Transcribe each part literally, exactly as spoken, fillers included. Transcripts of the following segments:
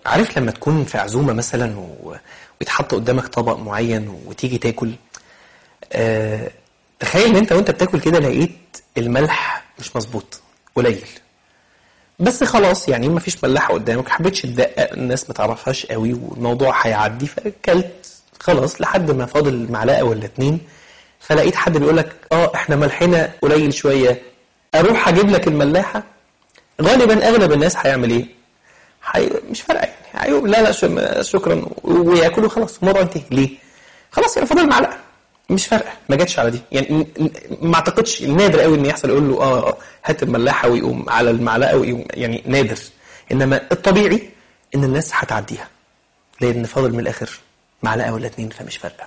عارف لما تكون في عزومة مثلا و... ويتحط قدامك طبق معين وتيجي تاكل، أه... تخيل ان انت وانت بتاكل كده لقيت الملح مش مظبوط، قليل، بس خلاص يعني ما فيش ملحة قدامك، حبيتش تدقق، الناس ما تعرفهاش قوي والموضوع هيعدي، فاكلت خلاص لحد ما فاضل معلقة ولا اتنين، فلقيت حد بيقولك اه احنا ملحنا قليل شوية، اروح اجيب لك الملاحة. غالبا اغلب الناس هيعمل ايه؟ حي... مش فارقه يعني، هيقول لا لا شكرا وياكلوا خلاص، الموضوع انتهي. ليه؟ خلاص يعني فاضل معلقه، مش فارقه، ما جاتش على دي يعني. ما اعتقدش، النادر قوي ان يحصل يقول له اه هات الملاحه ويقوم على المعلقه ويقوم، يعني نادر. انما الطبيعي ان الناس هتعديها لان فاضل من الاخر معلقه ولا اتنين، فمش فارقه.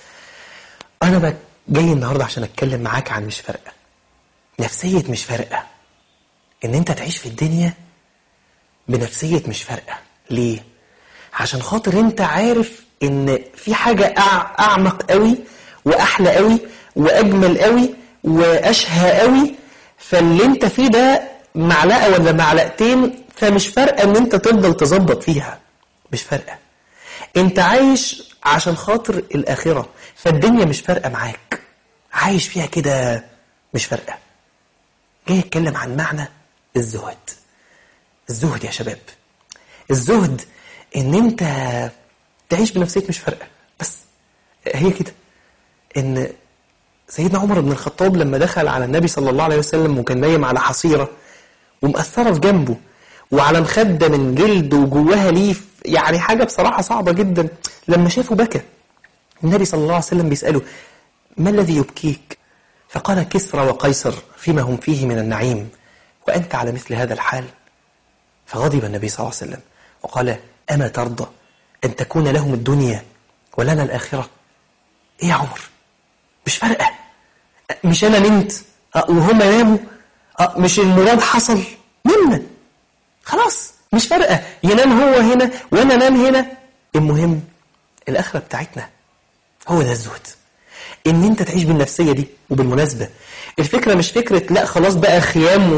انا بقى جاي النهارده عشان اتكلم معاك عن مش فارقه، نفسيه مش فارقه، ان انت تعيش في الدنيا بنفسية مش فارقة. ليه؟ عشان خاطر انت عارف ان في حاجة اعمق قوي واحلى قوي واجمل قوي واشهى قوي، فاللي انت فيه ده معلقة ولا معلقتين، فمش فارقة ان انت تفضل تظبط فيها، مش فارقة. انت عايش عشان خاطر الاخرة، فالدنيا مش فارقة معاك، عايش فيها كده مش فارقة. جاي اتكلم عن معنى الزهد. الزهد يا شباب، الزهد ان انت تعيش بنفسية مش فارقة، بس هي كده. ان سيدنا عمر بن الخطاب لما دخل على النبي صلى الله عليه وسلم وكان نايم على حصيرة ومأثرة في جنبه وعلى مخدة من جلد وجواها ليف، يعني حاجة بصراحة صعبة جدا، لما شافه بكى. النبي صلى الله عليه وسلم بيسأله ما الذي يبكيك؟ فقال كسرى وقيصر فيما هم فيه من النعيم وأنت على مثل هذا الحال. فغضب النبي صلى الله عليه وسلم وقال أما ترضى أن تكون لهم الدنيا ولنا الآخرة؟ إيه يا عمر؟ مش فارقة، مش أنا نمت وهم ناموا، مش المراد حصل منا، خلاص مش فارقة، ينام هو هنا وأنا نام هنا، المهم الآخرة بتاعتنا. هو ده الزهد، ان انت تعيش بالنفسية دي. وبالمناسبة الفكرة مش فكرة لا خلاص بقى خيام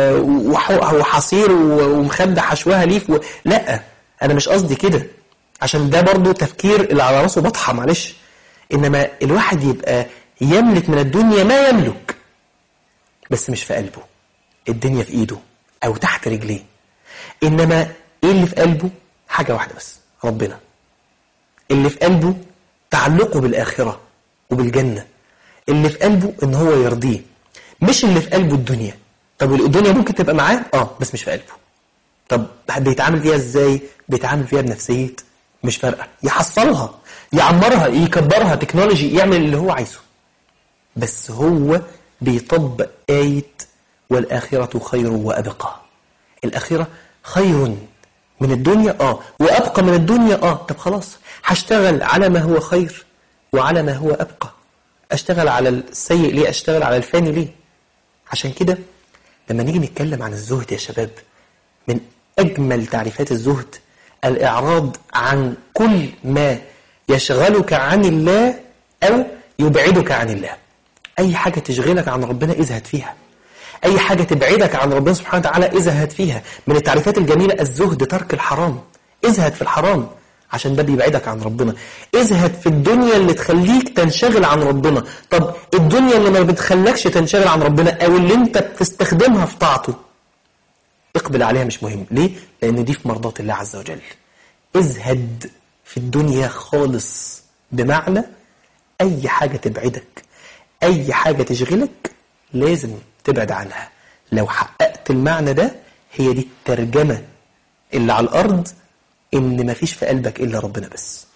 وحصير ومخدة حشوها ليف و... لا، انا مش قصدي كده، عشان ده برضو تفكير اللي على راسه بطحة، معلش. انما الواحد يبقى يملك من الدنيا ما يملك، بس مش في قلبه، الدنيا في ايده او تحت رجليه. انما ايه اللي في قلبه؟ حاجة واحدة بس، ربنا. اللي في قلبه تعلقه بالآخرة وبالجنة، اللي في قلبه ان هو يرضيه، مش اللي في قلبه الدنيا. طب الدنيا ممكن تبقى معاه اه بس مش في قلبه. طب بيتعامل فيها ازاي؟ بيتعامل فيها بنفسية مش فارقة، يحصلها، يعمرها، يكبرها، تكنولوجي، يعمل اللي هو عايزه، بس هو بيطبق آية والآخرة خير وأبقى. الآخرة خير من الدنيا اه وأبقى من الدنيا اه. طب خلاص هشتغل على ما هو خير وعلى ما هو أبقى. أشتغل على السيء ليه؟ أشتغل على الفاني ليه؟ عشان كده لما نيجي نتكلم عن الزهد يا شباب، من أجمل تعريفات الزهد الإعراض عن كل ما يشغلك عن الله أو يبعدك عن الله. أي حاجة تشغلك عن ربنا ازهد فيها، أي حاجة تبعدك عن ربنا سبحانه وتعالى ازهد فيها. من التعريفات الجميلة الزهد ترك الحرام، ازهد في الحرام عشان ده بيبعدك عن ربنا. ازهد في الدنيا اللي تخليك تنشغل عن ربنا. طب الدنيا اللي ما بتخلكش تنشغل عن ربنا أو اللي انت بتستخدمها في طاعته، اقبل عليها، مش مهم. ليه؟ لأن دي في مرضات الله عز وجل. ازهد في الدنيا خالص، بمعنى أي حاجة تبعدك، أي حاجة تشغلك لازم تبعد عنها. لو حققت المعنى ده، هي دي الترجمة اللي على الأرض، إن مفيش في قلبك إلا ربنا بس.